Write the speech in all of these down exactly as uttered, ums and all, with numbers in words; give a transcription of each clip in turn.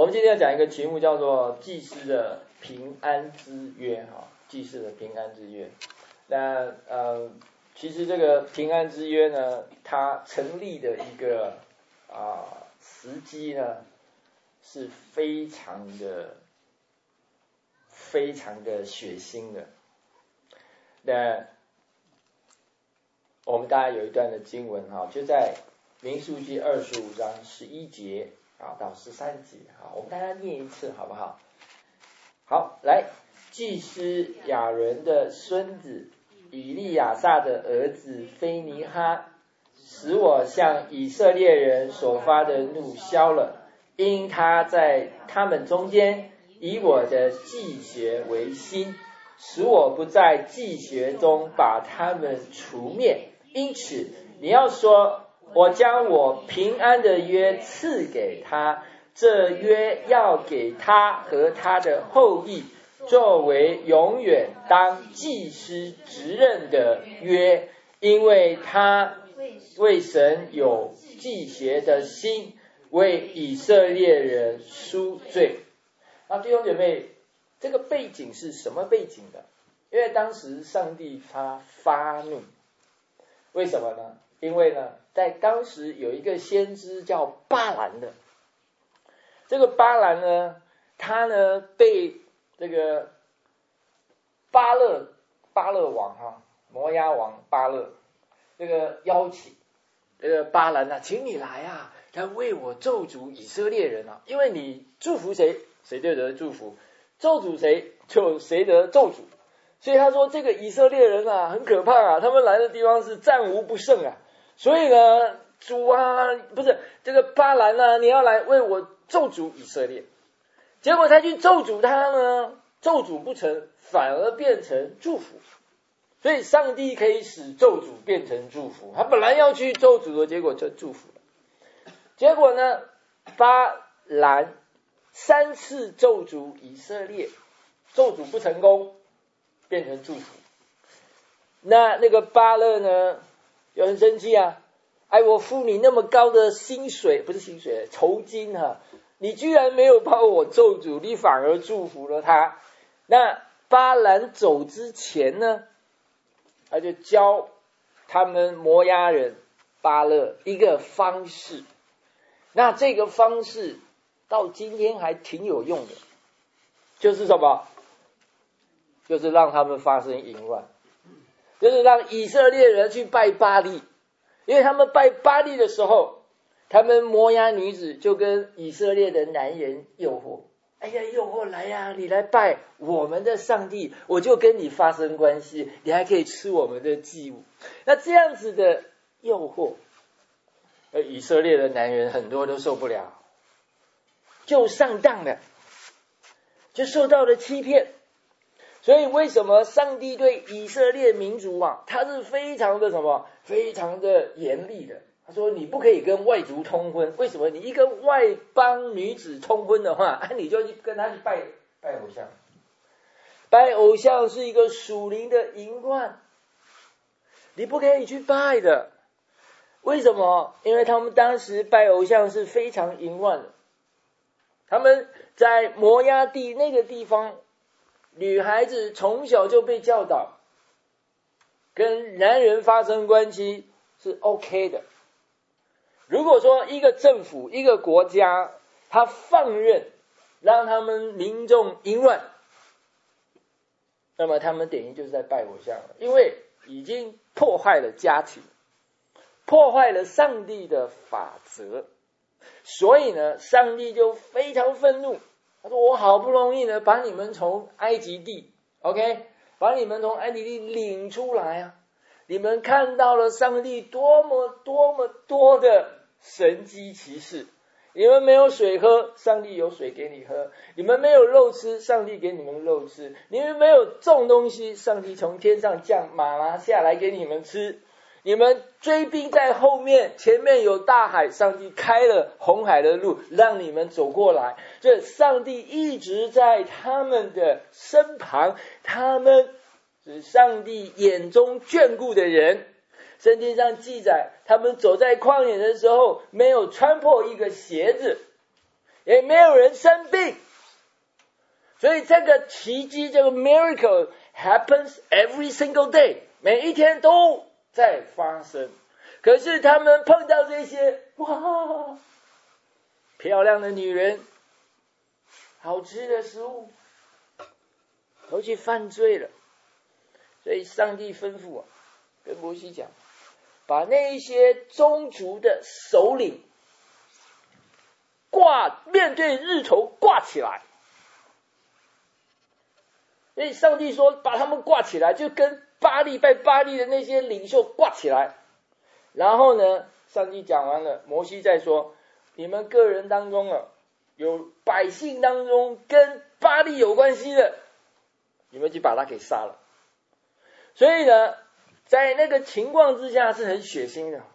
我们今天要讲一个题目，叫做祭司的平安之约哈，祭司的平安之约。那呃，其实这个平安之约呢，它成立的一个啊、呃、时机呢，是非常的非常的血腥的。那我们大家有一段的经文哈，就在民数记二十五章十一节啊到十三节啊，我们大家念一次好不好？好，来，祭司亚伦的孙子以利亚撒的儿子菲尼哈，使我向以色列人所发的怒消了，因他在他们中间以我的祭血为心，使我不在祭血中把他们除灭。因此你要说，我将我平安的约赐给他，这约要给他和他的后裔作为永远当祭司职任的约，因为他为神有祭邪的心，为以色列人赎罪。啊，弟兄姐妹，这个背景是什么背景的？因为当时上帝他发怒，为什么呢？因为呢，在当时有一个先知叫巴兰的，这个巴兰呢，他呢被这个巴勒巴勒王哈、啊、摩押王巴勒这个邀请，这个巴兰啊，请你来啊，来为我咒诅以色列人啊，因为你祝福谁，谁就得祝福；咒诅谁，就谁得咒诅。所以他说，这个以色列人啊，很可怕啊，他们来的地方是战无不胜啊。所以呢，主啊，不是这个巴兰啊，你要来为我咒诅以色列。结果他去咒诅他呢，咒诅不成，反而变成祝福。所以上帝可以使咒诅变成祝福，他本来要去咒诅的，结果就祝福了。结果呢，巴兰三次咒诅以色列，咒诅不成功，变成祝福。那那个巴勒呢，有很生气啊，哎，我付你那么高的薪水，不是薪水，酬金啊，你居然没有把我咒诅，你反而祝福了他。那巴兰走之前呢，他就教他们摩押人巴勒一个方式，那这个方式到今天还挺有用的，就是什么？就是让他们发生淫乱，就是让以色列人去拜巴力。因为他们拜巴力的时候，他们摩押女子就跟以色列的男人诱惑，哎呀，诱惑来呀、啊，你来拜我们的上帝，我就跟你发生关系，你还可以吃我们的祭物。那这样子的诱惑，以色列的男人很多都受不了，就上当了，就受到了欺骗。所以为什么上帝对以色列民族啊，他是非常的什么，非常的严厉的。他说你不可以跟外族通婚，为什么？你一跟外邦女子通婚的话，啊、你就去跟他去拜拜偶像。拜偶像是一个属灵的淫乱，你不可以去拜的。为什么？因为他们当时拜偶像是非常淫乱的。他们在摩押地那个地方，女孩子从小就被教导跟男人发生关系是 OK 的。如果说一个政府一个国家他放任让他们民众淫乱，那么他们等于就是在拜偶像了，因为已经破坏了家庭，破坏了上帝的法则。所以呢，上帝就非常愤怒，他说我好不容易呢把你们从埃及地 OK 把你们从埃及地领出来啊，你们看到了上帝多么多么多的神迹奇事，你们没有水喝，上帝有水给你喝，你们没有肉吃，上帝给你们肉吃，你们没有种东西，上帝从天上降玛拿下来给你们吃，你们追兵在后面，前面有大海，上帝开了红海的路让你们走过来，这上帝一直在他们的身旁，他们是上帝眼中眷顾的人。圣经上记载，他们走在旷野的时候没有穿破一个鞋子， 也没有人生病。所以这个奇迹，这个 miracle happens every single day， 每一天都在发生。可是他们碰到这些哇漂亮的女人，好吃的食物，都去犯罪了。所以上帝吩咐啊，跟摩西讲，把那一些宗族的首领挂，面对日头挂起来。所以上帝说把他们挂起来，就跟巴力拜巴力的那些领袖挂起来。然后呢，上帝讲完了，摩西再说，你们个人当中啊，有百姓当中跟巴力有关系的，你们就把他给杀了。所以呢，在那个情况之下是很血腥的，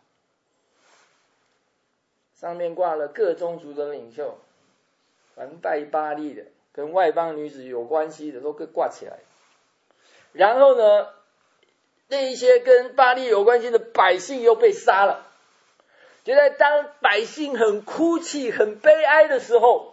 上面挂了各宗族的领袖，凡拜巴力的跟外邦女子有关系的都给挂起来。然后呢，那一些跟巴力有关系的百姓又被杀了。就在当百姓很哭泣很悲哀的时候，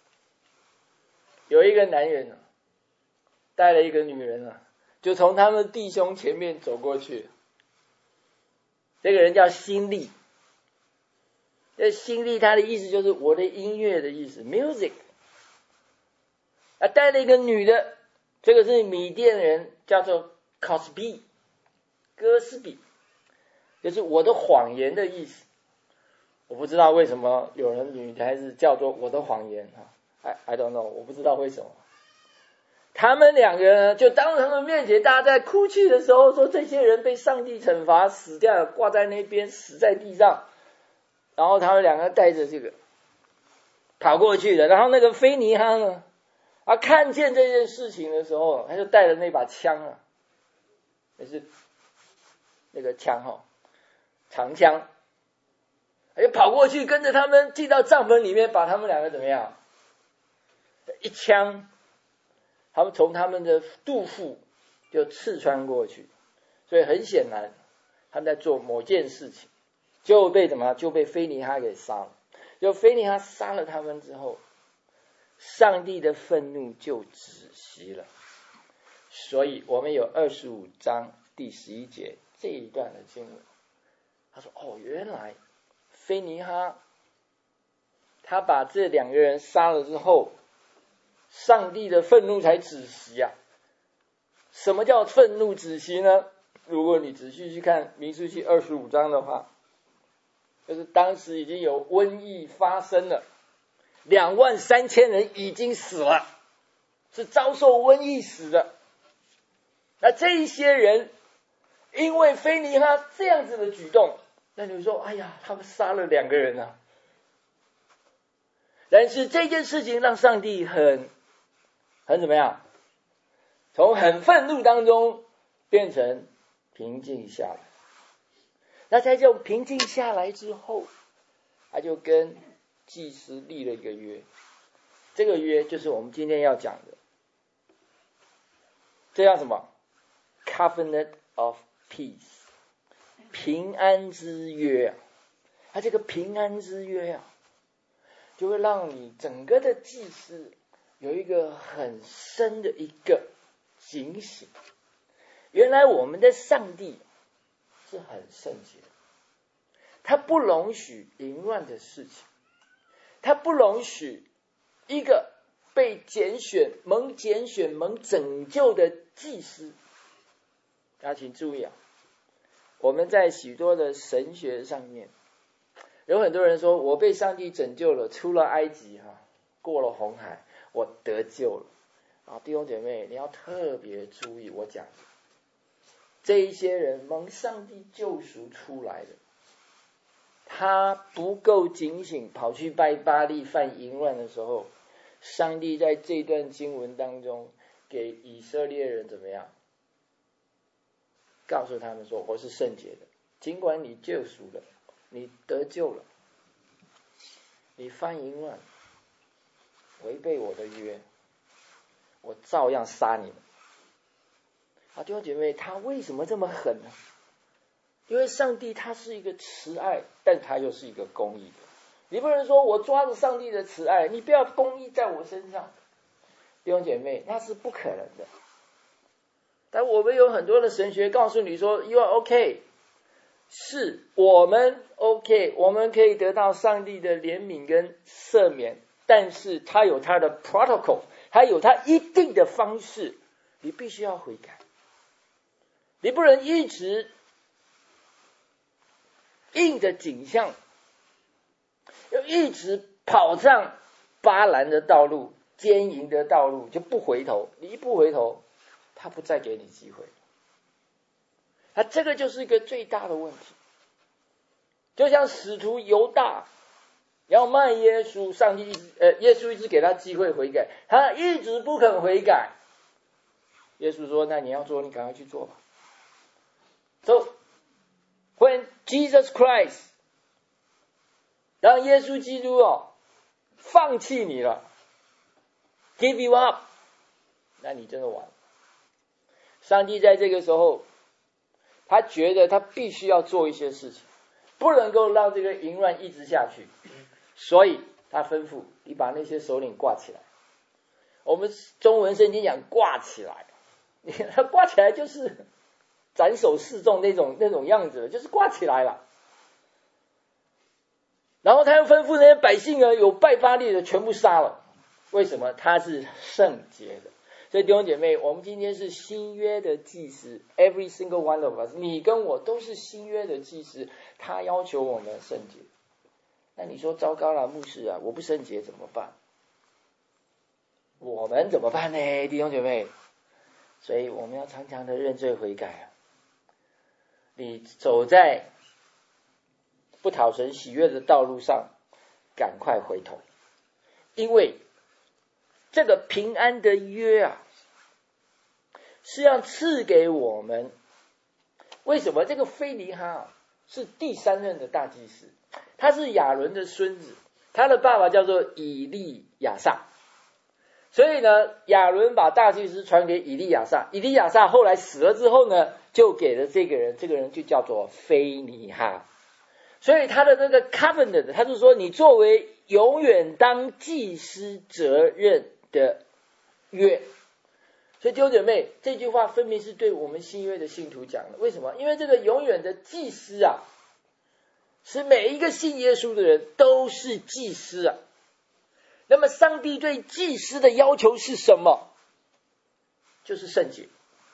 有一个男人啊，带了一个女人啊，就从他们弟兄前面走过去。这个人叫新力，这新力他的意思就是我的音乐的意思 music。 啊，带了一个女的，这个是米甸人，叫做 Cosby 哥斯比，就是我的谎言的意思。我不知道为什么有人女孩子叫做我的谎言 I, I don't know， 我不知道为什么。他们两个人就当着他们面前，大家在哭泣的时候说，这些人被上帝惩罚死掉了，挂在那边死在地上。然后他们两个带着这个跑过去的。然后那个菲尼哈呢，他看见这件事情的时候，他就带着那把枪啊，也是那个枪哈，长枪，他就跑过去跟着他们进到帐篷里面，把他们两个怎么样，一枪，他们从他们的肚腹就刺穿过去。所以很显然他们在做某件事情，就被怎么就被菲尼哈给杀了。就菲尼哈杀了他们之后，上帝的愤怒就止息了。所以我们有二十五章第十一节这一段的经文，他说哦，原来菲尼哈他把这两个人杀了之后，上帝的愤怒才止息啊。什么叫愤怒止息呢？如果你仔细去看民数记二十五章的话，就是当时已经有瘟疫发生了，两万三千人已经死了，是遭受瘟疫死的。那这一些人因为菲尼哈这样子的举动，那你说哎呀，他们杀了两个人啊。但是这件事情让上帝很很怎么样，从很愤怒当中变成平静下来。那在这种平静下来之后，他就跟祭司立了一个约，这个约就是我们今天要讲的，这叫什么？ Covenant of Peace， 平安之约啊。他这个平安之约啊，就会让你整个的祭司有一个很深的一个警醒。原来我们的上帝是很圣洁的，他不容许淫乱的事情，他不容许一个被拣选蒙拣选蒙拯救的祭司。大家请注意啊，我们在许多的神学上面有很多人说，我被上帝拯救了，出了埃及哈，过了红海，我得救了啊。弟兄姐妹，你要特别注意我讲的，这一些人蒙上帝救赎出来的，他不够警醒，跑去拜巴力犯淫乱的时候，上帝在这段经文当中给以色列人怎么样，告诉他们说，我是圣洁的，尽管你救赎了，你得救了，你犯淫乱，违背我的约，我照样杀你们。啊，弟兄姐妹，他为什么这么狠呢？因为上帝他是一个慈爱，但他又是一个公义的。 你不能说我抓着上帝的慈爱，你不要公义在我身上，弟兄姐妹，那是不可能的。但我们有很多的神学告诉你说 You are okay， 是我们 OK， 我们可以得到上帝的怜悯跟赦免，但是他有他的 protocol， 他有他一定的方式，你必须要悔改，你不能一直硬的景象，要一直跑上巴兰的道路、奸淫的道路就不回头，你一不回头，他不再给你机会。那这个就是一个最大的问题。就像使徒犹大要卖耶稣，上帝呃，耶稣一直给他机会悔改，他一直不肯悔改。耶稣说：“那你要做，你赶快去做吧。” So when Jesus Christ 让耶稣基督哦放弃你了 ，give you up， 那你真的完了。上帝在这个时候，他觉得他必须要做一些事情，不能够让这个淫乱一直下去，所以他吩咐你把那些首领挂起来。我们中文圣经讲挂起来，他挂起来就是斩首示众那种那种样子，就是挂起来了。然后他又吩咐那些百姓呢，有拜巴力的全部杀了。为什么？他是圣洁的。所以弟兄姐妹，我们今天是新约的祭司 ，every single one of us， 你跟我都是新约的祭司，他要求我们圣洁。那你说糟糕了，牧师啊，我不圣洁怎么办？我们怎么办呢，弟兄姐妹？所以我们要常常的认罪悔改啊！你走在不讨神喜悦的道路上，赶快回头，因为这个平安的约啊，是要赐给我们。为什么？这个非尼哈、啊、是第三任的大祭司，他是亚伦的孙子，他的爸爸叫做以利亚撒。所以呢，亚伦把大祭司传给以利亚撒，以利亚撒后来死了之后呢，就给了这个人，这个人就叫做非尼哈。所以他的这个 covenant， 他就说你作为永远当祭司责任的约。所以弟兄姐妹，这句话分明是对我们新约的信徒讲的。为什么？因为这个永远的祭司啊，是每一个信耶稣的人都是祭司啊。那么上帝对祭司的要求是什么？就是圣洁，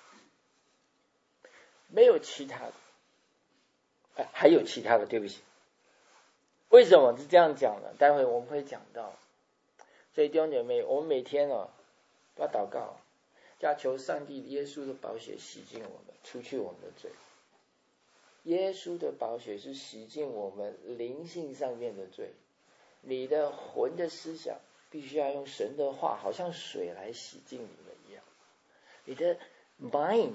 没有其他的。哎，还有其他的，对不起。为什么是这样讲呢？待会我们会讲到。所以弟兄姐妹，我们每天哦都要祷告，要求上帝耶稣的宝血洗净我们，除去我们的罪。耶稣的宝血是洗净我们灵性上面的罪。你的魂的思想必须要用神的话，好像水来洗净你们一样。你的 mind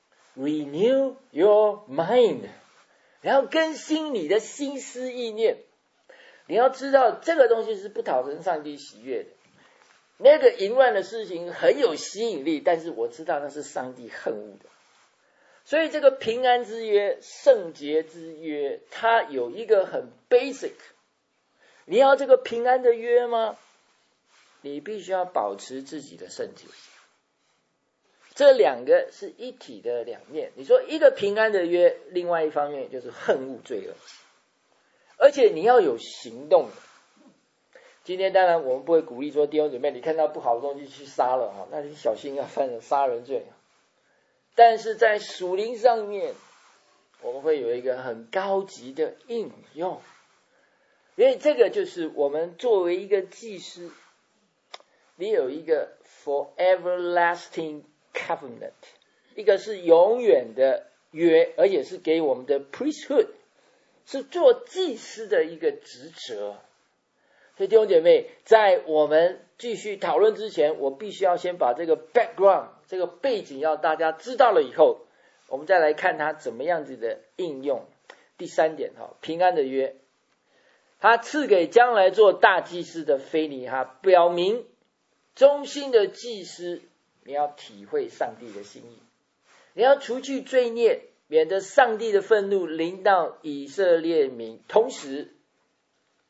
renew your mind， 然后更新你的心思意念。你要知道这个东西是不讨神上帝喜悦的。那个淫乱的事情很有吸引力，但是我知道那是上帝恨恶的。所以这个平安之约、圣洁之约，它有一个很 basic。你要这个平安的约吗？你必须要保持自己的圣洁。这两个是一体的两面。你说一个平安的约，另外一方面就是恨恶罪恶，而且你要有行动的。今天当然我们不会鼓励说弟兄姊妹，你看到不好的东西去杀了哈，那你小心要犯了杀人罪。但是在属灵上面，我们会有一个很高级的应用。因为这个就是我们作为一个祭司，你有一个 for everlasting covenant， 一个是永远的约，而且是给我们的 priesthood， 是做祭司的一个职责。所以弟兄姐妹，在我们继续讨论之前，我必须要先把这个 background 这个背景要大家知道了以后，我们再来看它怎么样子的应用。第三点，平安的约，他赐给将来做大祭司的非尼哈，表明忠心的祭司，你要体会上帝的心意，你要除去罪孽，免得上帝的愤怒临到以色列民。同时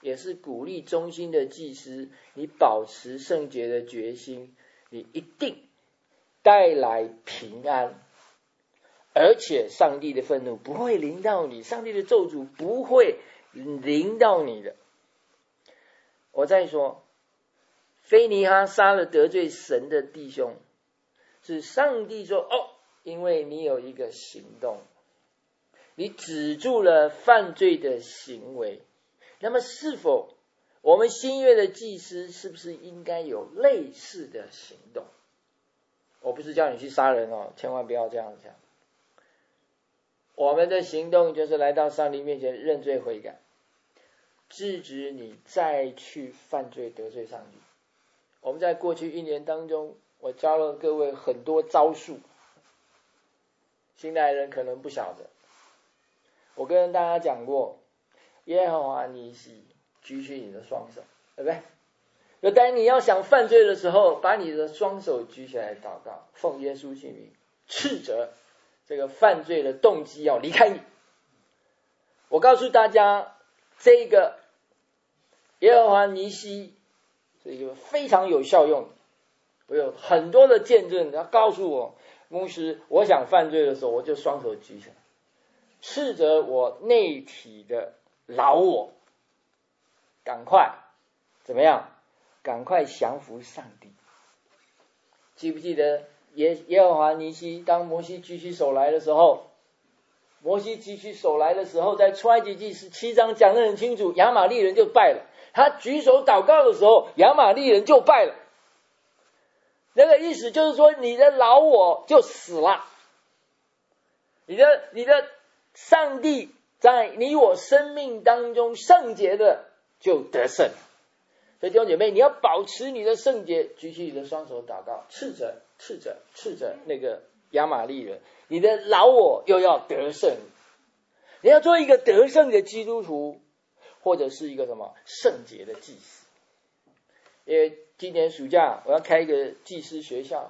也是鼓励忠心的祭司，你保持圣洁的决心，你一定带来平安，而且上帝的愤怒不会临到你，上帝的咒诅不会临到你的。我再说，非尼哈杀了得罪神的弟兄，是上帝说，哦，因为你有一个行动，你止住了犯罪的行为。那么是否我们新约的祭司是不是应该有类似的行动？我不是叫你去杀人哦，千万不要这样讲。我们的行动就是来到上帝面前认罪悔改，制止你再去犯罪得罪上帝。我们在过去一年当中，我教了各位很多招数，新来人可能不晓得。我跟大家讲过，耶和华尼西，举起你的双手，对不对？就当你要想犯罪的时候，把你的双手举起来祷告，奉耶稣之名斥责这个犯罪的动机要离开你。我告诉大家，这个耶和华尼西是一个非常有效用的。我有很多的见证，他告诉我，牧师，我想犯罪的时候，我就双手举起来，斥责我内体的老我，赶快怎么样？赶快降服上帝。记不记得耶耶和华尼西当摩西举起手来的时候，摩西举起手来的时候，在出埃及记十七章讲得很清楚，亚玛力人就败了。他举手祷告的时候，亚玛力人就败了。那个意思就是说，你的老我就死了，你的你的上帝在你我生命当中圣洁的就得胜。所以弟兄姐妹，你要保持你的圣洁，举起你的双手祷告，斥责斥责斥责那个亚玛力人，你的老我又要得胜。你要做一个得胜的基督徒，或者是一个什么圣洁的祭司。因为今年暑假我要开一个祭司学校，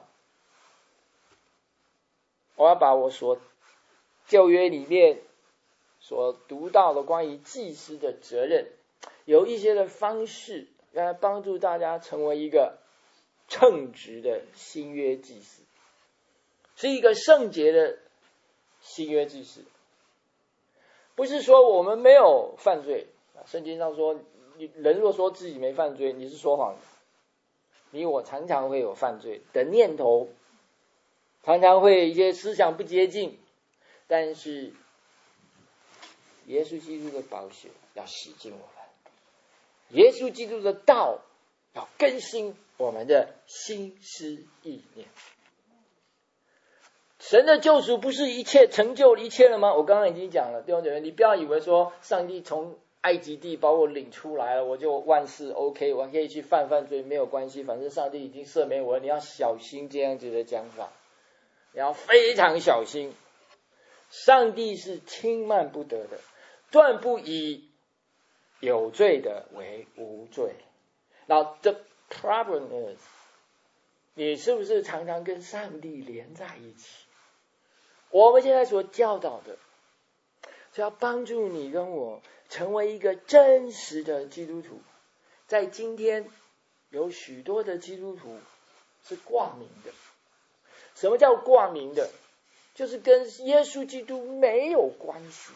我要把我所旧约里面所读到的关于祭司的责任，有一些的方式来帮助大家成为一个称职的新约祭司，是一个圣洁的新约祭司。不是说我们没有犯罪，圣经上说，你人若说自己没犯罪，你是说谎的。你我常常会有犯罪的念头，常常会一些思想不洁净，但是耶稣基督的宝血要洗净我们，耶稣基督的道要更新我们的心思意念。神的救赎不是一切成就一切了吗？我刚刚已经讲了，弟兄姐妹，你不要以为说上帝从埃及地把我领出来了，我就万事 OK， 我可以去犯犯罪没有关系，反正上帝已经赦免我了。你要小心这样子的讲法，你要非常小心。上帝是轻慢不得的，断不以有罪的为无罪。Now the problem is， 你是不是常常跟上帝连在一起？我们现在所教导的是要帮助你跟我成为一个真实的基督徒。在今天有许多的基督徒是挂名的。什么叫挂名的？就是跟耶稣基督没有关系。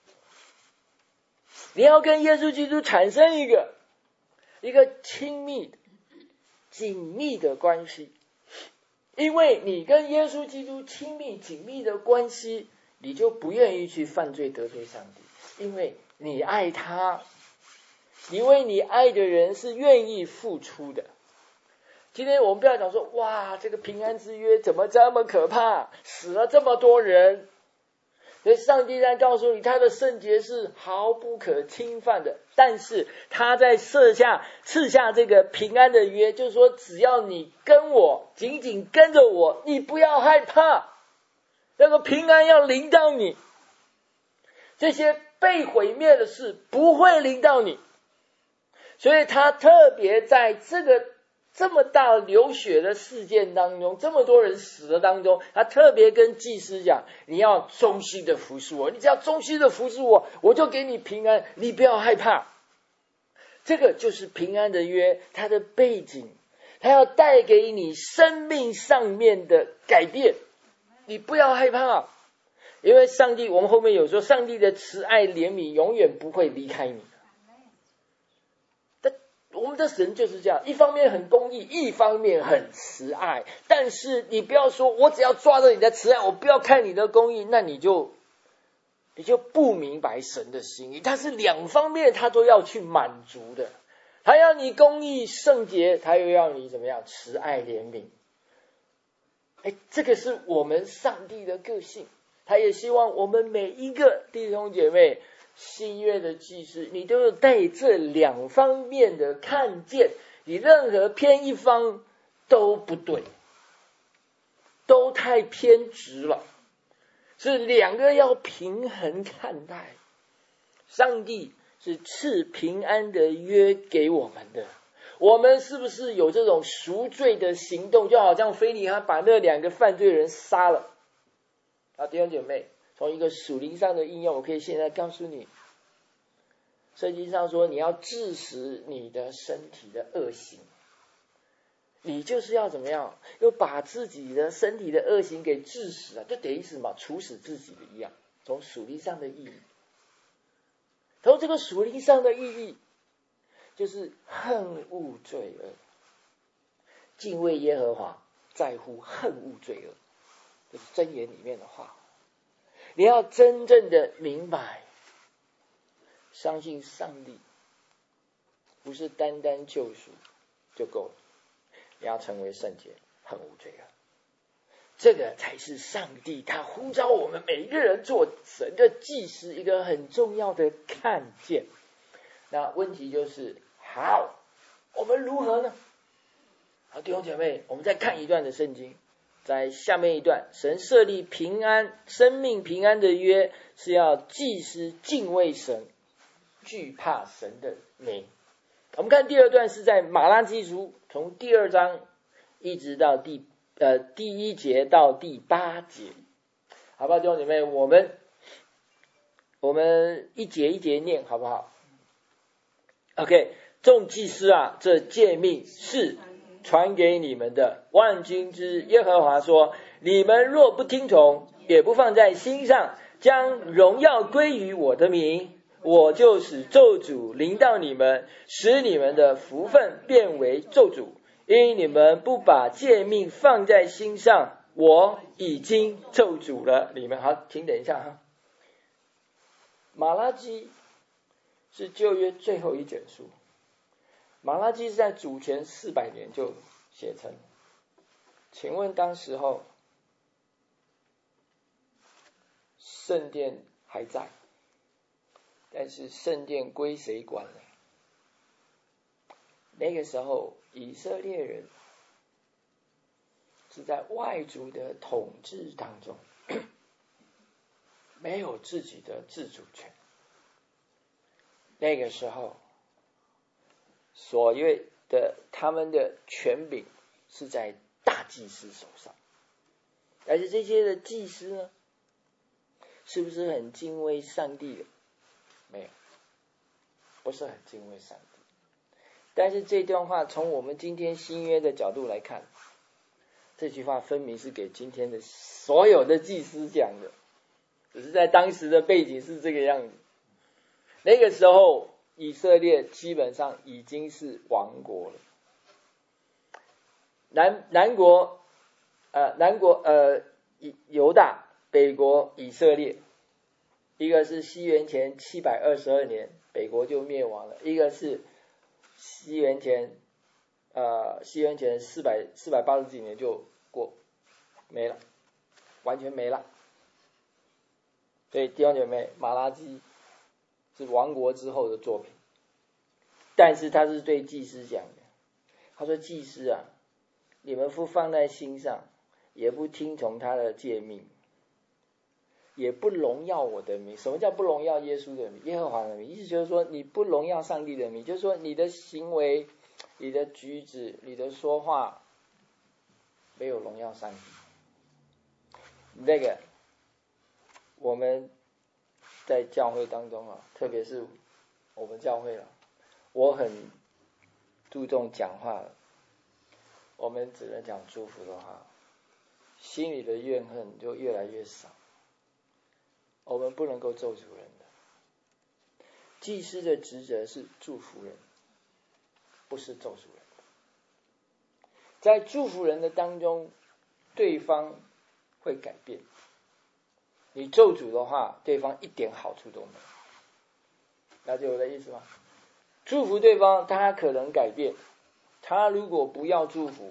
你要跟耶稣基督产生一个一个亲密的紧密的关系，因为你跟耶稣基督亲密紧密的关系，你就不愿意去犯罪得罪上帝，因为你爱他，你为你爱的人是愿意付出的。今天我们不要讲说，哇，这个平安之约怎么这么可怕，死了这么多人。所以上帝在告诉你，他的圣洁是毫不可侵犯的，但是他在设下赐下这个平安的约，就是说只要你跟我紧紧跟着我，你不要害怕，那个平安要临到你，这些被毁灭的事不会临到你。所以他特别在这个这么大流血的事件当中，这么多人死的当中，他特别跟祭司讲，你要忠心的服侍我，你只要忠心的服侍我，我就给你平安，你不要害怕。 这个就是平安的约，它的背景，它要带给你生命上面的改变。你不要害怕，因为上帝，我们后面有说，上帝的慈爱怜悯永远不会离开你。但我们的神就是这样，一方面很公义，一方面很慈爱。但是你不要说我只要抓着你的慈爱，我不要看你的公义，那你就你就不明白神的心意。他是两方面他都要去满足的，他要你公义圣洁，他又要你怎么样慈爱怜悯。哎，这个是我们上帝的个性，他也希望我们每一个弟兄姐妹，新约的祭司，你都有带这两方面的看见，你任何偏一方都不对，都太偏执了，是两个要平衡看待。上帝是赐平安的约给我们的，我们是不是有这种赎罪的行动？就好像腓尼哈把那两个犯罪人杀了啊，弟兄姐妹，从一个属灵上的应用，我可以现在告诉你，圣经上说你要治死你的身体的恶行，你就是要怎么样？要把自己的身体的恶行给治死啊，就等于什么？处死自己的一样，从属灵上的意义。从这个属灵上的意义，就是恨恶罪恶，敬畏耶和华，在乎恨恶罪恶，这是箴言里面的话。你要真正的明白，相信上帝不是单单救赎就够了，你要成为圣洁，恨恶罪恶，这个才是上帝他呼召我们每一个人做神的祭司一个很重要的看见。那问题就是好，我们如何呢？好，弟兄姐妹，我们再看一段的圣经，在下面一段，神设立平安生命平安的约，是要祭司敬畏神，惧怕神的名。我们看第二段是在马拉基书，从第二章一直到第呃第一节到第八节，好不好？弟兄姐妹，我们我们一节一节念，好不好 ？OK， 众祭司啊，这诫命是传给你们的。万军之耶和华说：你们若不听从，也不放在心上，将荣耀归于我的名，我就使咒诅临到你们，使你们的福分变为咒诅。因你们不把诫命放在心上，我已经咒诅了你们。好，请等一下哈。马拉基是旧约最后一卷书，马拉基是在主前四百年就写成。请问当时候圣殿还在，但是圣殿归谁管了？那个时候以色列人是在外族的统治当中，没有自己的自主权。那个时候所谓的他们的权柄是在大祭司手上，而且这些的祭司呢，是不是很敬畏上帝的？没有，不是很敬畏上帝。但是这段话从我们今天新约的角度来看，这句话分明是给今天的所有的祭司讲的，只是在当时的背景是这个样子。那个时候以色列基本上已经是亡国了，南南国呃南国呃犹大，北国以色列，一个是西元前七百二十二年北国就灭亡了，一个是西元前呃西元前四百四百八十几年就过没了，完全没了。所以弟兄姐妹，马拉基是亡国之后的作品，但是他是对祭司讲的。他说：祭司啊，你们不放在心上，也不听从他的诫命，也不荣耀我的名。什么叫不荣耀耶稣的名？耶和华的名，意思就是说你不荣耀上帝的名，就是说你的行为、你的举止、你的说话没有荣耀上帝。那个我们在教会当中啊，特别是我们教会了， 我很注重讲话，我们只能讲祝福的话，心里的怨恨就越来越少。我们不能够咒诅人的，祭司的职责是祝福人，不是咒诅人。在祝福人的当中，对方会改变。你咒诅的话，对方一点好处都没有。了解我的意思吗？祝福对方，他可能改变。他如果不要祝福，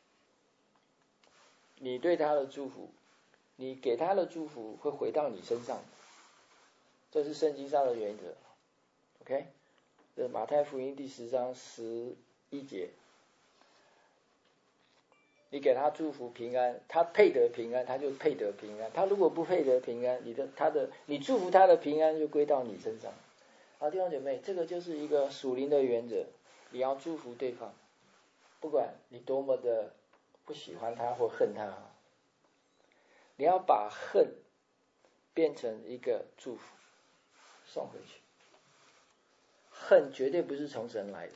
你对他的祝福，你给他的祝福会回到你身上。这是圣经上的原则。OK， 这是马太福音第十章十一节。你给他祝福平安，他配得平安，他就配得平安。他如果不配得平安，你的他的你祝福他的平安就归到你身上。好，弟兄姐妹，这个就是一个属灵的原则。你要祝福对方，不管你多么的不喜欢他或恨他，你要把恨变成一个祝福，送回去。恨绝对不是从神来的，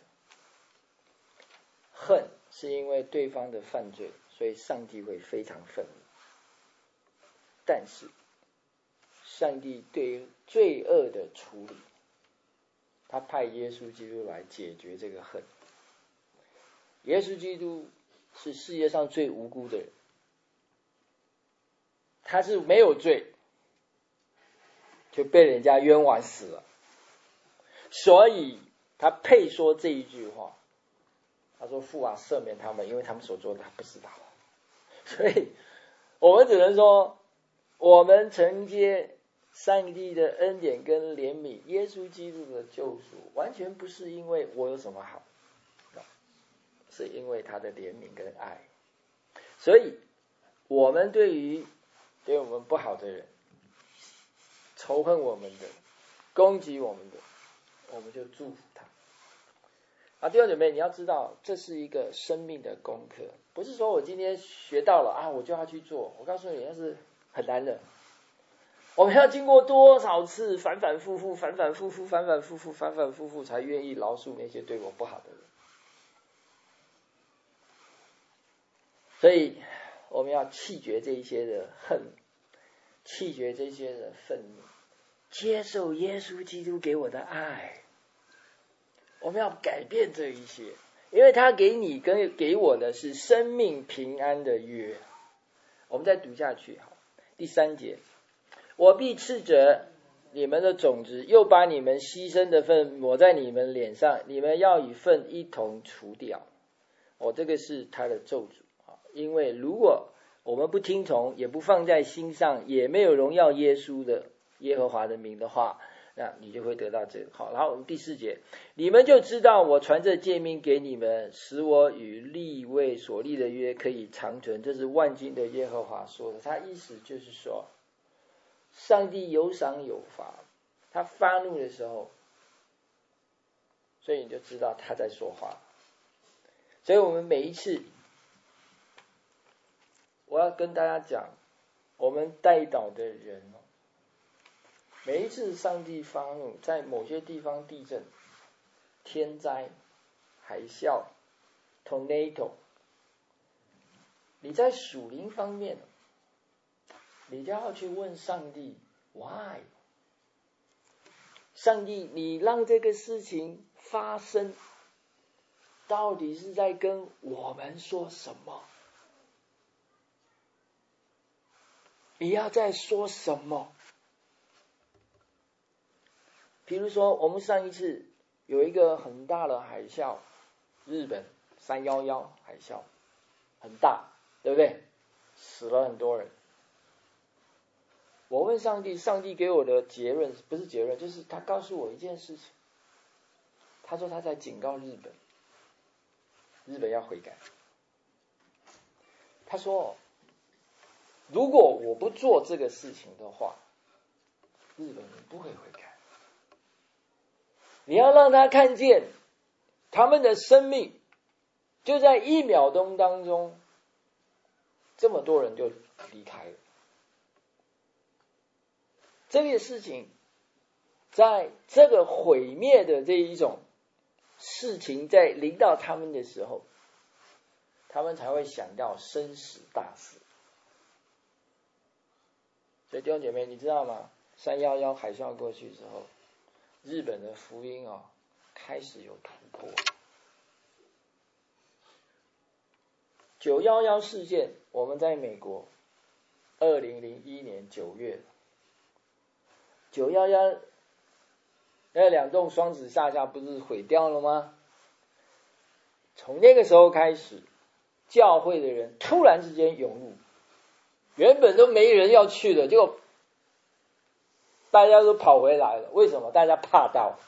恨是因为对方的犯罪，所以上帝会非常愤怒。但是上帝对于罪恶的处理，他派耶稣基督来解决这个恨。耶稣基督是世界上最无辜的人，他是没有罪，就被人家冤枉死了，所以他配说这一句话。他说：“父啊，赦免他们，因为他们所做的他不知道。”所以我们只能说，我们承接上帝的恩典跟怜悯，耶稣基督的救赎，完全不是因为我有什么好，是因为他的怜悯跟爱。所以我们对于对我们不好的人，仇恨我们的，攻击我们的，我们就祝福他。啊，弟兄姐妹，你要知道，这是一个生命的功课，不是说我今天学到了啊，我就要去做。我告诉你，那是很难的。我们要经过多少次反反复复、反反复复、反反复复、反反复复，才愿意饶恕那些对我不好的人。所以，我们要弃绝这一些的恨，弃绝这些的愤怒，接受耶稣基督给我的爱。我们要改变这一些，因为他给你跟给我的是生命平安的约。我们再读下去，好，第三节，我必斥责你们的种子，又把你们牺牲的份抹在你们脸上，你们要与粪一同除掉。哦，这个是他的咒诅啊！因为如果我们不听从，也不放在心上，也没有荣耀耶稣的耶和华的名的话，那你就会得到这个。好，然后我们第四节，你们就知道我传这诫命给你们，使我与利未所立的约可以长存。这是万军的耶和华说的。他意思就是说，上帝有赏有罚，他发怒的时候，所以你就知道他在说话。所以我们每一次，我要跟大家讲，我们代祷的人，每一次上帝发怒，在某些地方地震、天灾、海啸、tornado， 你在属灵方面，你就要去问上帝 why？ 上帝，你让这个事情发生，到底是在跟我们说什么？你要在说什么？比如说，我们上一次有一个很大的海啸，日本三一一海啸，很大，对不对？死了很多人。我问上帝，上帝给我的结论不是结论，就是他告诉我一件事情。他说他在警告日本，日本要悔改。他说，如果我不做这个事情的话，日本人不会悔改。你要让他看见，他们的生命就在一秒钟当中，这么多人就离开了。这个事情，在这个毁灭的这一种事情在临到他们的时候，他们才会想到生死大事。所以弟兄姐妹，你知道吗？三一一海啸过去之后，日本的福音哦开始有突破。九一一事件，我们在美国二零零一年九月，九一一那两栋双子大厦不是毁掉了吗？从那个时候开始，教会的人突然之间涌入，原本都没人要去的，结果大家都跑回来了。为什么？大家怕到。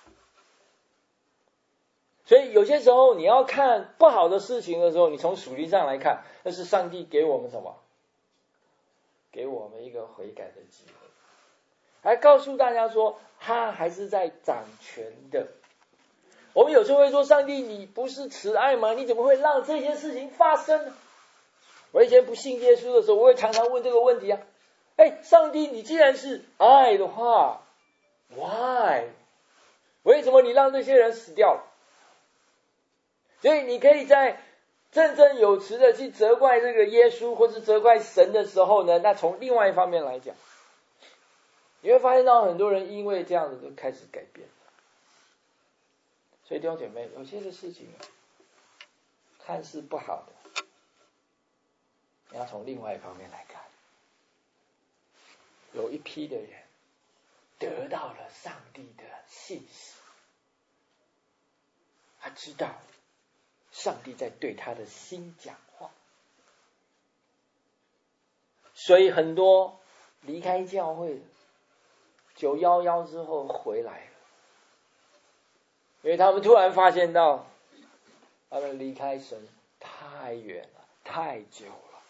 所以有些时候你要看不好的事情的时候，你从属灵上来看，那是上帝给我们什么？给我们一个悔改的机会，还告诉大家说他还是在掌权的。我们有时候会说，上帝你不是慈爱吗？你怎么会让这些事情发生呢？我以前不信耶稣的时候，我会常常问这个问题啊，哎，上帝你既然是爱的话 why 为什么你让这些人死掉了？所以你可以在振振有词的去责怪这个耶稣或是责怪神的时候呢，那从另外一方面来讲，你会发现到很多人因为这样子就开始改变。所以弟兄姐妹，有些的事情看似不好的，你要从另外一方面来看。有一批的人得到了上帝的信息，他知道上帝在对他的心讲话，所以很多离开教会的九一一之后回来了，因为他们突然发现到他们离开神太远了，太久了。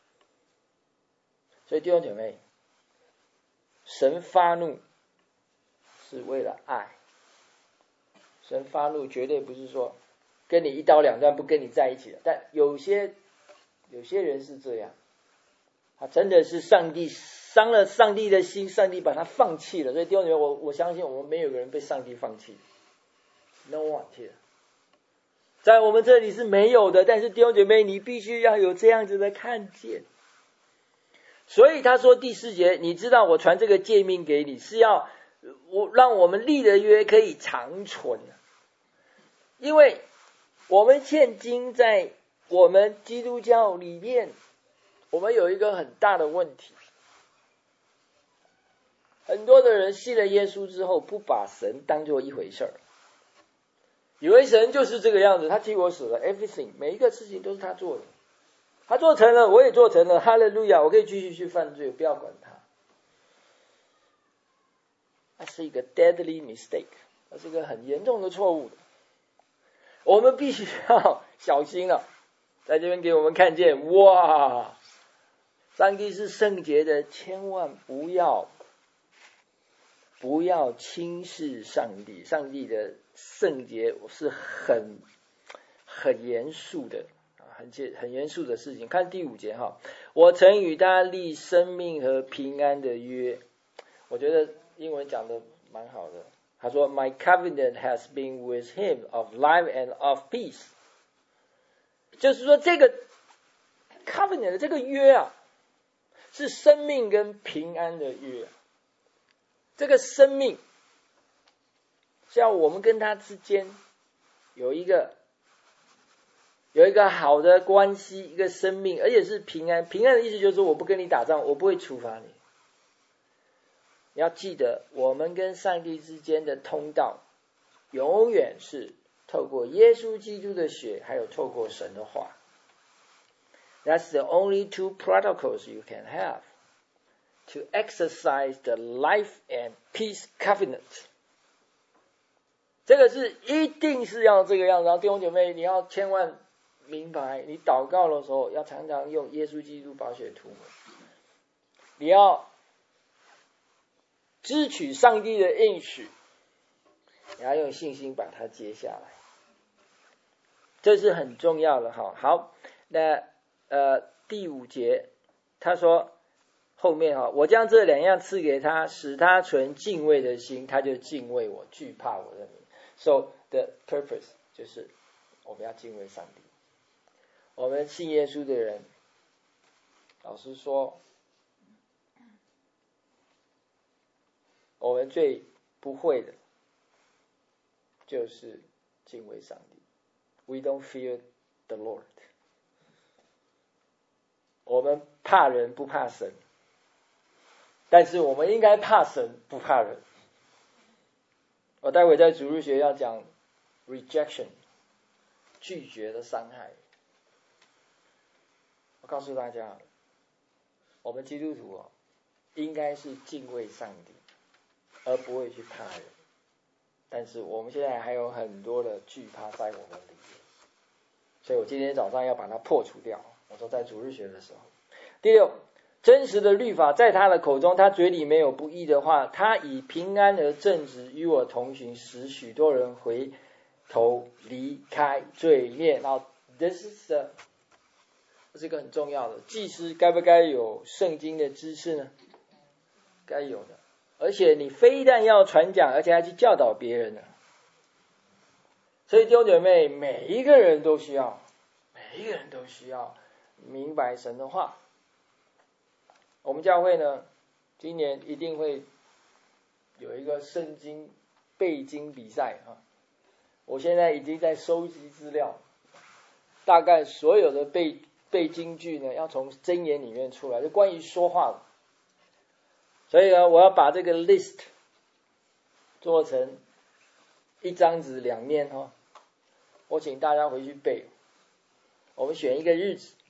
所以弟兄姐妹，神发怒是为了爱，神发怒绝对不是说跟你一刀两断不跟你在一起了，但有些有些人是这样，他真的是上帝伤了上帝的心，上帝把他放弃了。所以弟兄姐妹，我我相信我们没有人被上帝放弃 ，no one here， 在我们这里是没有的。但是弟兄姐妹，你必须要有这样子的看见。所以他说第四节，你知道我传这个诫命给你，是要我让我们立的约可以长存。因为我们现今在我们基督教里面，我们有一个很大的问题，很多的人信了耶稣之后，不把神当作一回事儿，以为神就是这个样子，他替我死了 everything， 每一个事情都是他做的，他做成了，我也做成了，哈利路亚，我可以继续去犯罪，不要管他。那是一个 deadly mistake， 那是一个很严重的错误的。我们必须要小心了。在这边给我们看见，哇，上帝是圣洁的，千万不要不要轻视上帝，上帝的圣洁是很很严肃的，很很严肃的事情。看第五节哈，我曾与他立生命和平安的约。我觉得英文讲的蛮好的。他说 My covenant has been with him of life and of peace， 就是说这个 covenant 这个约啊，是生命跟平安的约。这个生命像我们跟他之间有一个有一个好的关系，一个生命，而且是平安。平安的意思就是说，我不跟你打仗，我不会处罚你。你要记得，我们跟上帝之间的通道永远是透过耶稣基督的血，还有透过神的话。That's the only two protocols you can have to exercise the life and peace covenant。 这个是一定是要这个样子。然后弟兄姐妹，你要千万明白，你祷告的时候要常常用耶稣基督宝血涂抹，你要支取上帝的应许，你要用信心把它接下来，这是很重要的哈。好，那呃第五节他说后面哈，我将这两样赐给他，使他存敬畏的心，他就敬畏我，惧怕我的名。So the purpose 就是我们要敬畏上帝。我们信耶稣的人，老实说，我们最不会的就是敬畏上帝。We don't fear the Lord。我们怕人不怕神，但是我们应该怕神不怕人。我待会在主日学要讲 rejection， 拒绝的伤害。我告诉大家，我们基督徒哦，应该是敬畏上帝，而不会去怕人。但是我们现在还有很多的惧怕在我们里面，所以我今天早上要把它破除掉。我说在主日学的时候。第六，真实的律法在他的口中，他嘴里没有不义的话，他以平安而正直与我同行，使许多人回头离开罪孽。然后 this is the 这是一个很重要的，祭司该不该有圣经的知识呢？该有的，而且你非但要传讲，而且还去教导别人呢。所以弟兄姐妹，每一个人都需要，每一个人都需要明白神的话。我们教会呢，今年一定会有一个圣经背经比赛啊！我现在已经在收集资料，大概所有的背背经句呢，要从箴言里面出来，就关于说话的。所以呢，我要把这个 list 做成一张纸两面哈，我请大家回去背。我们选一个日子，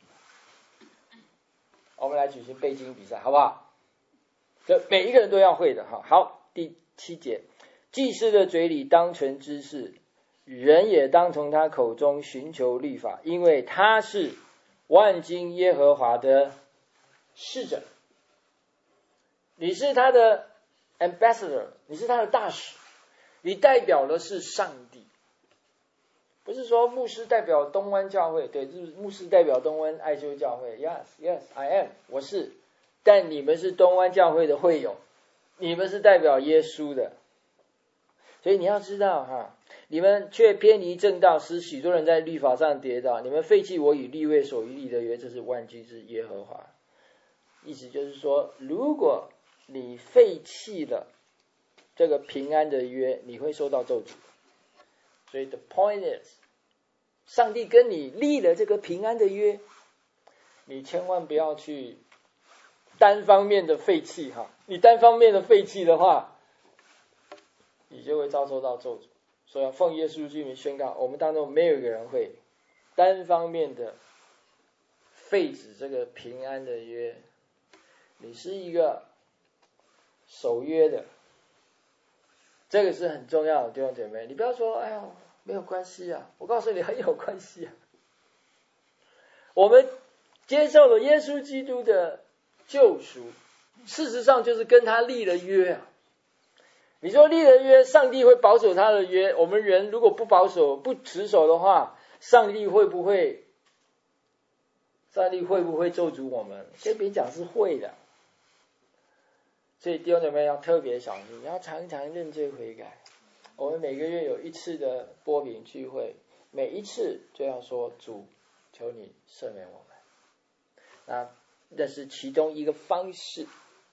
我们来举行背经比赛，好不好？这每一个人都要会的哈。好，第七节，祭司的嘴里当存知识，人也当从他口中寻求律法，因为他是万军耶和华的使者。你是他的 ambassador， 你是他的大使，你代表的是上帝。不是说牧师代表东湾教会，对，就是牧师代表东湾爱修教会。Yes, yes, I am， 我是。但你们是东湾教会的会友，你们是代表耶稣的。所以你要知道哈，你们却偏离正道，使许多人在律法上跌倒。你们废弃我与利未所立的约，这是万军之耶和华。意思就是说，如果你废弃了这个平安的约，你会受到咒诅。所以 the point is， 上帝跟你立了这个平安的约，你千万不要去单方面的废弃哈。你单方面的废弃的话，你就会遭受到咒诅。所以要奉耶稣之名宣告，我们当中没有一个人会单方面的废止这个平安的约。你是一个守约的，这个是很重要的，弟兄姐妹。你不要说哎呀没有关系啊，我告诉你很有关系啊。我们接受了耶稣基督的救赎，事实上就是跟他立了约啊。你说立了约，上帝会保守他的约，我们人如果不保守不持守的话，上帝会不会上帝会不会咒诅我们？先别讲是会的。所以弟兄姐妹要特别小心，要常常认罪悔改。我们每个月有一次的波饼聚会，每一次就要说主，求你赦免我们。那这是其中一个方式。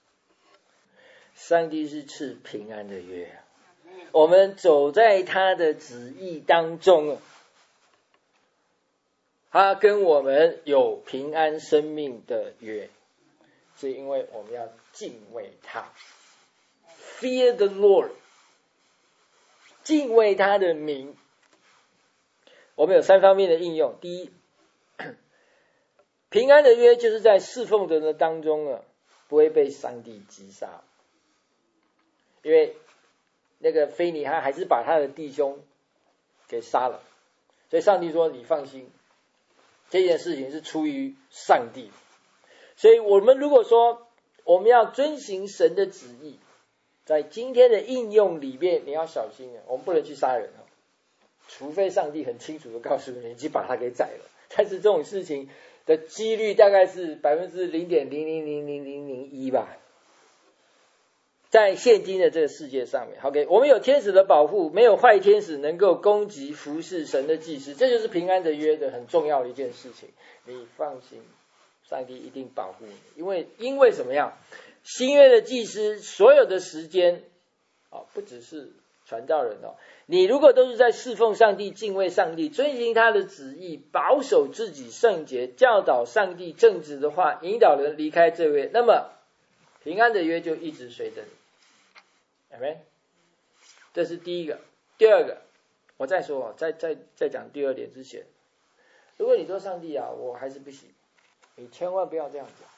上帝是赐平安的约，我们走在他的旨意当中，他跟我们有平安生命的约，是因为我们要敬畏他 ，Fear the Lord， 敬畏他的名。我们有三方面的应用。第一，平安的约就是在侍奉的人当中啊，不会被上帝击杀，因为那个非尼哈还是把他的弟兄给杀了，所以上帝说你放心，这件事情是出于上帝。所以我们如果说我们要遵行神的旨意，在今天的应用里面你要小心啊，我们不能去杀人，除非上帝很清楚的告诉你，你去把他给宰了。但是这种事情的几率大概是百分之零点零零零零零零一吧。 在现今的这个世界上面 ，OK， 我们有天使的保护，没有坏天使能够攻击服侍神的祭司，这就是平安的约的很重要的一件事情。你放心，上帝一定保护你，因为因为什么样？新约的祭司所有的时间，哦，不只是传道人哦，你如果都是在侍奉上帝、敬畏上帝、遵行他的旨意、保守自己圣洁、教导上帝正直的话，引导人离开这位，那么平安的约就一直随着你。Amen， 这是第一个。第二个，我再说，在在在讲第二点之前，如果你说上帝啊，我还是不行，你千万不要这样讲。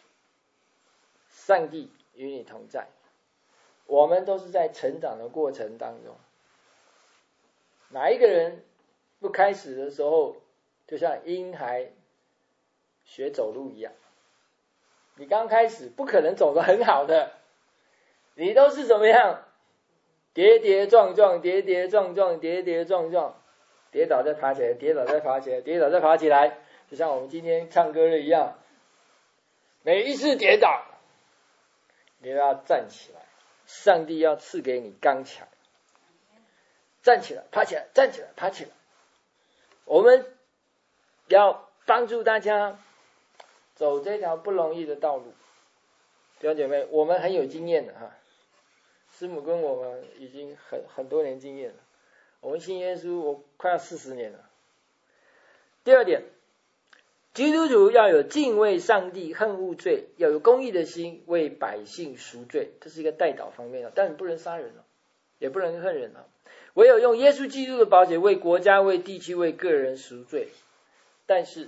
上帝与你同在，我们都是在成长的过程当中。哪一个人不开始的时候，就像婴孩学走路一样，你刚开始不可能走得很好的。你都是怎么样？跌跌撞撞，跌跌撞撞，跌跌撞撞，跌倒再爬起来，跌倒再爬起来，跌倒再爬起来，就像我们今天唱歌的一样。每一次跌倒，你都要站起来，上帝要赐给你刚强。站起来，爬起来，站起来，爬起来。我们要帮助大家走这条不容易的道路。弟兄姐妹，我们很有经验的哈。师母跟我们已经很很多年经验了，我们信耶稣我快要四十年了。第二点，基督徒要有敬畏上帝、恨恶罪，要有公义的心，为百姓赎罪，这是一个代祷方面的，但你不能杀人了，也不能恨人了，唯有用耶稣基督的宝血为国家、为地区、为个人赎罪。但是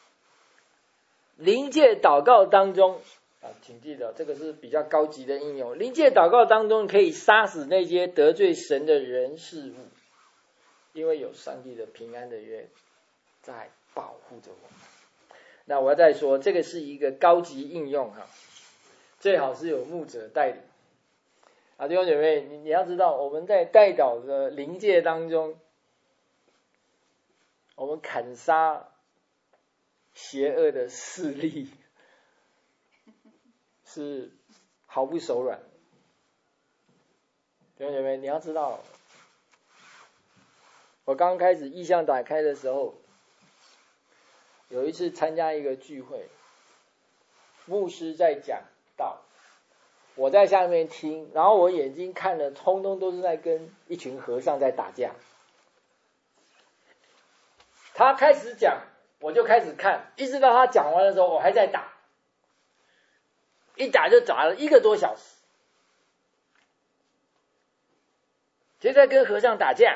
灵界祷告当中啊，请记得这个是比较高级的应用。灵界祷告当中可以杀死那些得罪神的人事物，因为有上帝的平安的约在保护着我们。那我要再说，这个是一个高级应用哈，最好是有牧者带领啊，弟兄姐妹，你你要知道，我们在代祷的灵界当中，我们砍杀邪恶的势力是毫不手软。弟兄姐妹，你要知道，我刚开始意象打开的时候，有一次参加一个聚会，牧师在讲道，我在下面听，然后我眼睛看的通通都是在跟一群和尚在打架。他开始讲，我就开始看，一直到他讲完的时候，我还在打，一打就打了一个多小时，就在跟和尚打架，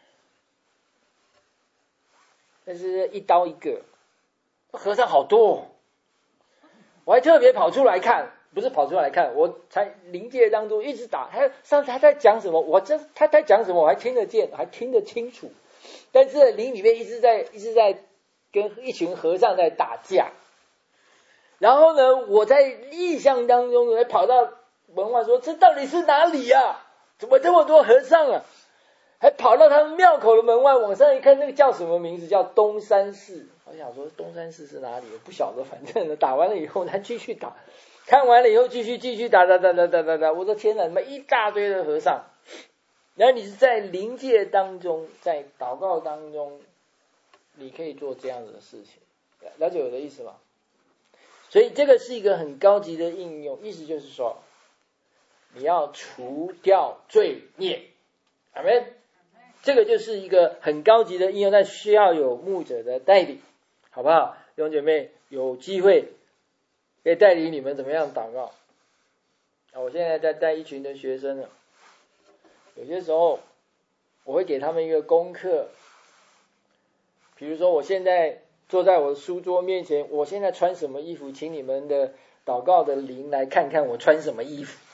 但是一刀一个，和尚好多哦，我还特别跑出来看，不是跑出来看，我才灵界当中一直打，他上次他在讲什么，我这他在讲什么，我还听得见，还听得清楚，但是灵里面一直在一直在跟一群和尚在打架。然后呢，我在意象当中呢，跑到门外说：“这到底是哪里啊？怎么这么多和尚啊？”还跑到他们庙口的门外，往上一看，那个叫什么名字？叫东山寺。我想说东山寺是哪里？我不晓得，反正呢，打完了以后他继续打，看完了以后继续继续打打打打打打打。我说天哪，他妈一大堆的和尚。然后你是在灵界当中，在祷告当中，你可以做这样子的事情，了解我的意思吗？所以这个是一个很高级的应用，意思就是说，你要除掉罪孽，阿们。这个就是一个很高级的应用，但需要有牧者的带领，好不好？弟兄姐妹，有机会可以带领你们怎么样祷告。我现在在带一群的学生了，有些时候我会给他们一个功课，比如说我现在坐在我的书桌面前，我现在穿什么衣服，请你们的祷告的灵来看看我穿什么衣服。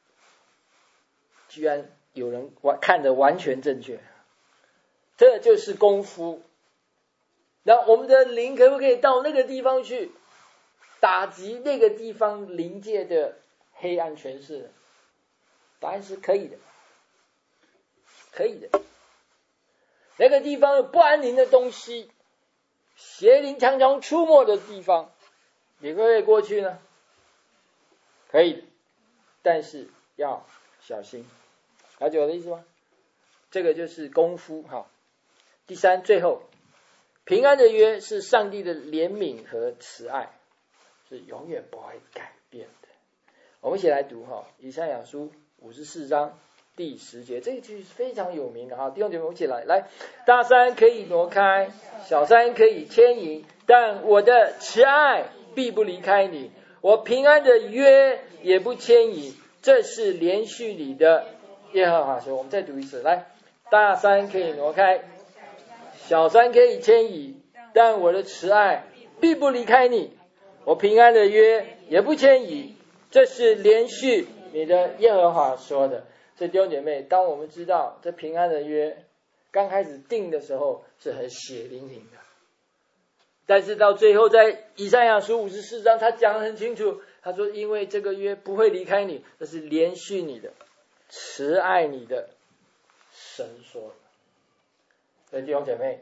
居然有人看得完全正确，这就是功夫。那我们的灵可不可以到那个地方去打击那个地方灵界的黑暗权势？答案是可以的，可以的。那个地方有不安宁的东西，邪灵常常出没的地方，你可不可以过去呢？可以的，但是要小心。了解我的意思吗？这个就是功夫哈。第三，最后，平安的约是上帝的怜悯和慈爱，是永远不会改变的。我们一起来读哈，以赛亚书五十四章第十节，这一句是非常有名的哈。弟兄姐妹，我们一起来，来，大山可以挪开，小山可以牵引，但我的慈爱必不离开你，我平安的约也不牵引，这是连续你的耶和华说。我们再读一次，来，大山可以挪开，小山可以牵引，但我的慈爱必不离开你，我平安的约也不牵引，这是连续你的耶和华说的。所以弟兄姐妹，当我们知道这平安的约刚开始定的时候是很血淋淋的，但是到最后在以赛亚书五十四章他讲得很清楚，他说因为这个约不会离开你，这是连续你的慈爱你的神说的。所以弟兄姐妹，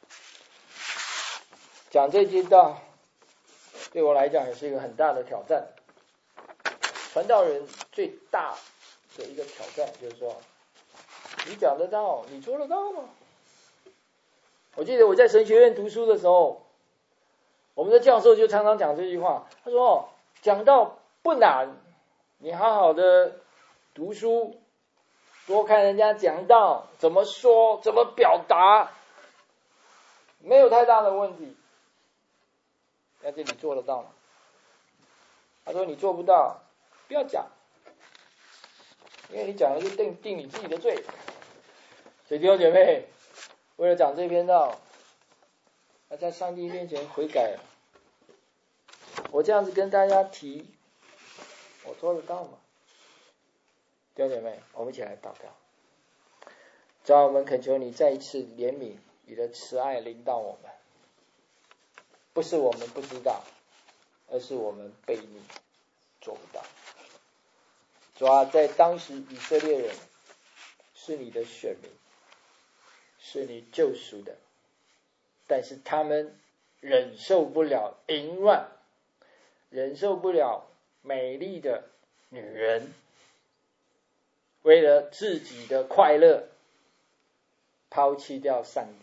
讲这句道对我来讲也是一个很大的挑战。传道人最大的一个挑战就是说，你讲得到，你做得到吗？我记得我在神学院读书的时候，我们的教授就常常讲这句话，他说讲道不难，你好好的读书，多看人家讲道怎么说怎么表达，没有太大的问题。但是你做得到吗？他说你做不到，不要讲，因为你讲了就定定你自己的罪。所以弟兄姐妹，为了讲这篇道，要在上帝面前悔改。我这样子跟大家提，我做得到吗？弟兄姐妹，我们一起来祷告。主啊，我们恳求你再一次怜悯，你的慈爱临到我们。不是我们不知道，而是我们悖逆，做不到。主啊，在当时以色列人是你的选民，是你救赎的，但是他们忍受不了淫乱，忍受不了美丽的女人，为了自己的快乐抛弃掉上帝，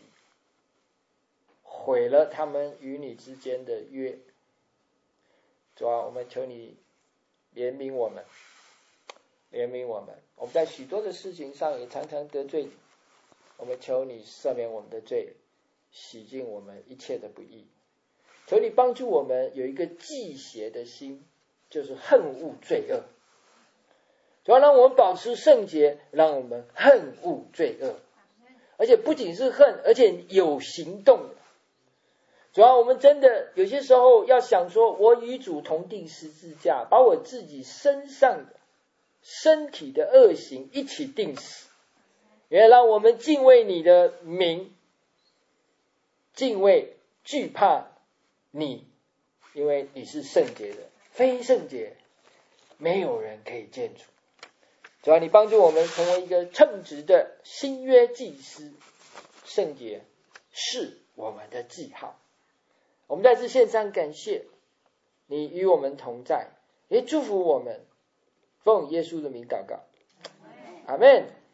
毁了他们与你之间的约。主啊，我们求你怜悯我们，怜悯我们。我们在许多的事情上也常常得罪你，我们求你赦免我们的罪，洗净我们一切的不义。求你帮助我们有一个忌邪的心，就是恨恶罪恶。主要让我们保持圣洁，让我们恨恶罪恶，而且不仅是恨，而且有行动的。主要我们真的有些时候要想说，我与主同定十字架，把我自己身上的身体的恶行一起定死，也让我们敬畏你的名，敬畏惧怕你，因为你是圣洁的，非圣洁没有人可以见主。主要你帮助我们成为一个称职的新约祭司，圣洁是我们的记号。我们在这献上感谢，你与我们同在，也祝福我们，奉耶稣的名祷告，阿们。